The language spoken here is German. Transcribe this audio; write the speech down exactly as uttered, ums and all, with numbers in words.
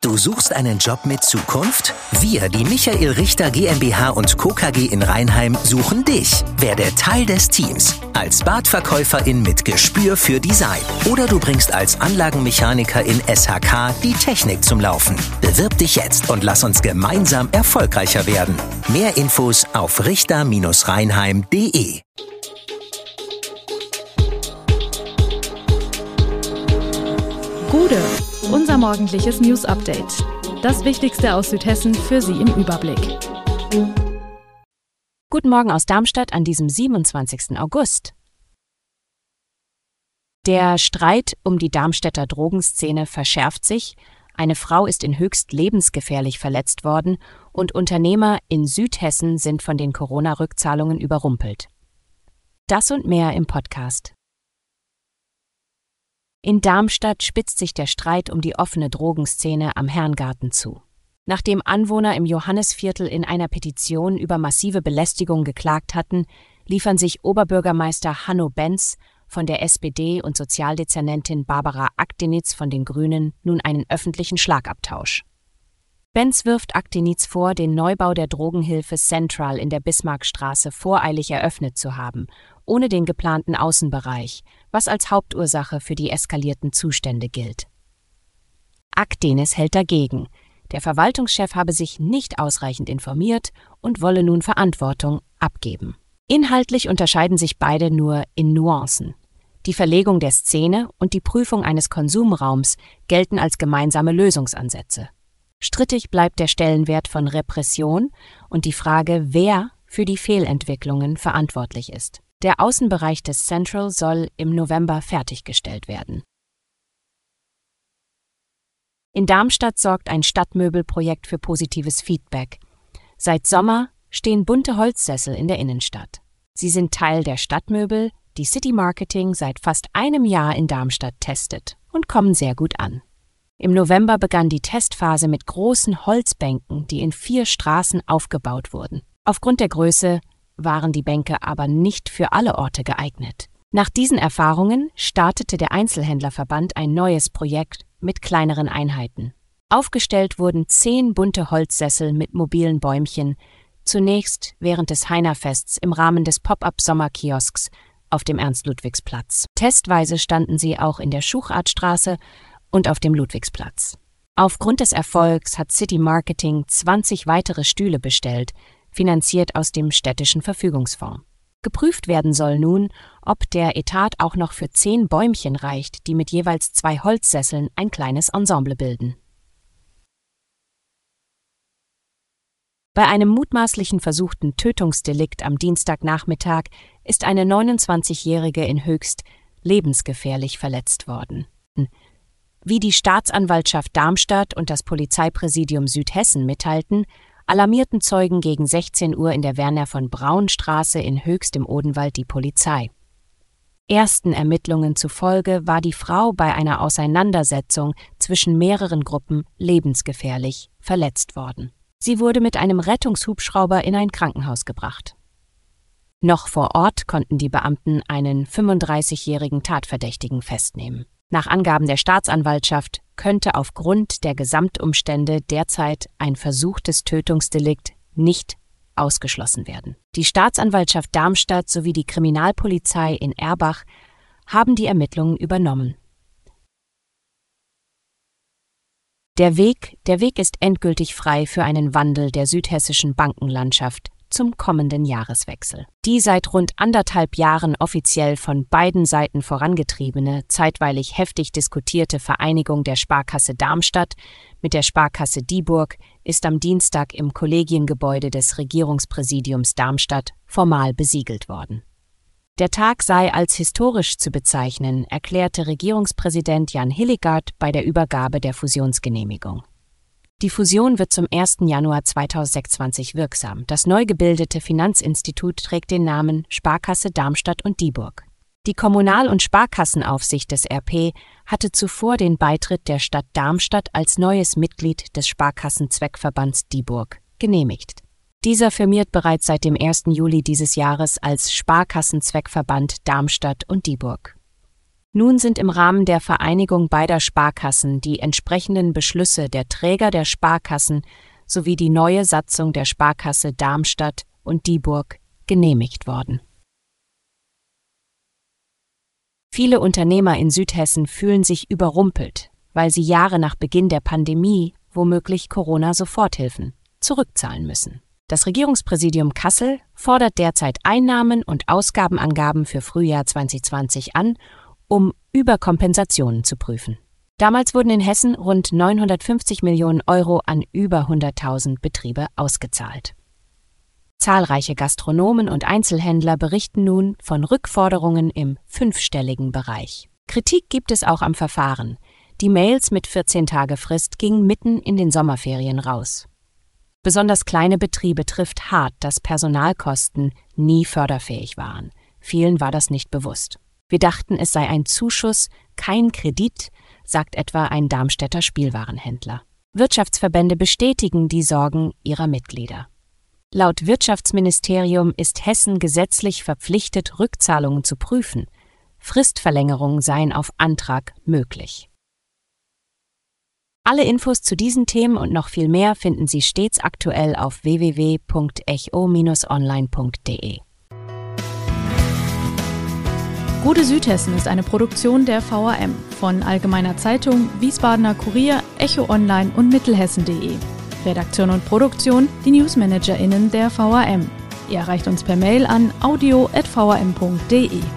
Du suchst einen Job mit Zukunft? Wir, die Michael Richter GmbH und Co. K G in Rheinheim, suchen dich. Werde Teil des Teams. Als Badverkäuferin mit Gespür für Design. Oder du bringst als Anlagenmechanikerin S H K die Technik zum Laufen. Bewirb dich jetzt und lass uns gemeinsam erfolgreicher werden. Mehr Infos auf richter Bindestrich rheinheim punkt de. Gude, unser morgendliches News-Update. Das Wichtigste aus Südhessen für Sie im Überblick. Guten Morgen aus Darmstadt an diesem siebenundzwanzigsten August. Der Streit um die Darmstädter Drogenszene verschärft sich, eine Frau ist in höchst lebensgefährlich verletzt worden und Unternehmer in Südhessen sind von den Corona-Rückzahlungen überrumpelt. Das und mehr im Podcast. In Darmstadt spitzt sich der Streit um die offene Drogenszene am Herrengarten zu. Nachdem Anwohner im Johannisviertel in einer Petition über massive Belästigung geklagt hatten, liefern sich Oberbürgermeister Hanno Benz von der S P D und Sozialdezernentin Barbara Akdenitz von den Grünen nun einen öffentlichen Schlagabtausch. Benz wirft Akdenitz vor, den Neubau der Drogenhilfe Central in der Bismarckstraße voreilig eröffnet zu haben, ohne den geplanten Außenbereich, was als Hauptursache für die eskalierten Zustände gilt. Akdenitz hält dagegen. Der Verwaltungschef habe sich nicht ausreichend informiert und wolle nun Verantwortung abgeben. Inhaltlich unterscheiden sich beide nur in Nuancen. Die Verlegung der Szene und die Prüfung eines Konsumraums gelten als gemeinsame Lösungsansätze. Strittig bleibt der Stellenwert von Repression und die Frage, wer für die Fehlentwicklungen verantwortlich ist. Der Außenbereich des Central soll im November fertiggestellt werden. In Darmstadt sorgt ein Stadtmöbelprojekt für positives Feedback. Seit Sommer stehen bunte Holzsessel in der Innenstadt. Sie sind Teil der Stadtmöbel, die City Marketing seit fast einem Jahr in Darmstadt testet und kommen sehr gut an. Im November begann die Testphase mit großen Holzbänken, die in vier Straßen aufgebaut wurden. Aufgrund der Größe waren die Bänke aber nicht für alle Orte geeignet. Nach diesen Erfahrungen startete der Einzelhändlerverband ein neues Projekt mit kleineren Einheiten. Aufgestellt wurden zehn bunte Holzsessel mit mobilen Bäumchen, zunächst während des Heinerfests im Rahmen des Pop-up-Sommerkiosks auf dem Ernst-Ludwigs-Platz. Testweise standen sie auch in der Schuchartstraße und auf dem Ludwigsplatz. Aufgrund des Erfolgs hat City Marketing zwanzig weitere Stühle bestellt, finanziert aus dem städtischen Verfügungsfonds. Geprüft werden soll nun, ob der Etat auch noch für zehn Bäumchen reicht, die mit jeweils zwei Holzsesseln ein kleines Ensemble bilden. Bei einem mutmaßlichen versuchten Tötungsdelikt am Dienstagnachmittag ist eine neunundzwanzigjährige in Höchst lebensgefährlich verletzt worden. Wie die Staatsanwaltschaft Darmstadt und das Polizeipräsidium Südhessen mitteilten, alarmierten Zeugen gegen sechzehn Uhr in der Werner-von-Braun-Straße in Höchst im Odenwald die Polizei. Ersten Ermittlungen zufolge war die Frau bei einer Auseinandersetzung zwischen mehreren Gruppen lebensgefährlich verletzt worden. Sie wurde mit einem Rettungshubschrauber in ein Krankenhaus gebracht. Noch vor Ort konnten die Beamten einen fünfunddreißigjährigen Tatverdächtigen festnehmen. Nach Angaben der Staatsanwaltschaft könnte aufgrund der Gesamtumstände derzeit ein versuchtes Tötungsdelikt nicht ausgeschlossen werden. Die Staatsanwaltschaft Darmstadt sowie die Kriminalpolizei in Erbach haben die Ermittlungen übernommen. Der Weg, der Weg ist endgültig frei für einen Wandel der südhessischen Bankenlandschaft zum kommenden Jahreswechsel. Die seit rund anderthalb Jahren offiziell von beiden Seiten vorangetriebene, zeitweilig heftig diskutierte Vereinigung der Sparkasse Darmstadt mit der Sparkasse Dieburg ist am Dienstag im Kollegiengebäude des Regierungspräsidiums Darmstadt formal besiegelt worden. Der Tag sei als historisch zu bezeichnen, erklärte Regierungspräsident Jan Hilligard bei der Übergabe der Fusionsgenehmigung. Die Fusion wird zum ersten Januar zweitausendsechsundzwanzig wirksam. Das neu gebildete Finanzinstitut trägt den Namen Sparkasse Darmstadt und Dieburg. Die Kommunal- und Sparkassenaufsicht des R P hatte zuvor den Beitritt der Stadt Darmstadt als neues Mitglied des Sparkassenzweckverbands Dieburg genehmigt. Dieser firmiert bereits seit dem ersten Juli dieses Jahres als Sparkassenzweckverband Darmstadt und Dieburg. Nun sind im Rahmen der Vereinigung beider Sparkassen die entsprechenden Beschlüsse der Träger der Sparkassen sowie die neue Satzung der Sparkasse Darmstadt und Dieburg genehmigt worden. Viele Unternehmer in Südhessen fühlen sich überrumpelt, weil sie Jahre nach Beginn der Pandemie womöglich Corona-Soforthilfen zurückzahlen müssen. Das Regierungspräsidium Kassel fordert derzeit Einnahmen- und Ausgabenangaben für Frühjahr zwanzig zwanzig an, um Überkompensationen zu prüfen. Damals wurden in Hessen rund neunhundertfünfzig Millionen Euro an über hunderttausend Betriebe ausgezahlt. Zahlreiche Gastronomen und Einzelhändler berichten nun von Rückforderungen im fünfstelligen Bereich. Kritik gibt es auch am Verfahren. Die Mails mit vierzehn Tage Frist gingen mitten in den Sommerferien raus. Besonders kleine Betriebe trifft hart, dass Personalkosten nie förderfähig waren. Vielen war das nicht bewusst. Wir dachten, es sei ein Zuschuss, kein Kredit, sagt etwa ein Darmstädter Spielwarenhändler. Wirtschaftsverbände bestätigen die Sorgen ihrer Mitglieder. Laut Wirtschaftsministerium ist Hessen gesetzlich verpflichtet, Rückzahlungen zu prüfen. Fristverlängerungen seien auf Antrag möglich. Alle Infos zu diesen Themen und noch viel mehr finden Sie stets aktuell auf w w w punkt echo Bindestrich online punkt de. Gute Südhessen ist eine Produktion der V A M von Allgemeiner Zeitung, Wiesbadener Kurier, Echo Online und Mittelhessen punkt de. Redaktion und Produktion die NewsmanagerInnen der V A M. Ihr erreicht uns per Mail an audio at v a m punkt de.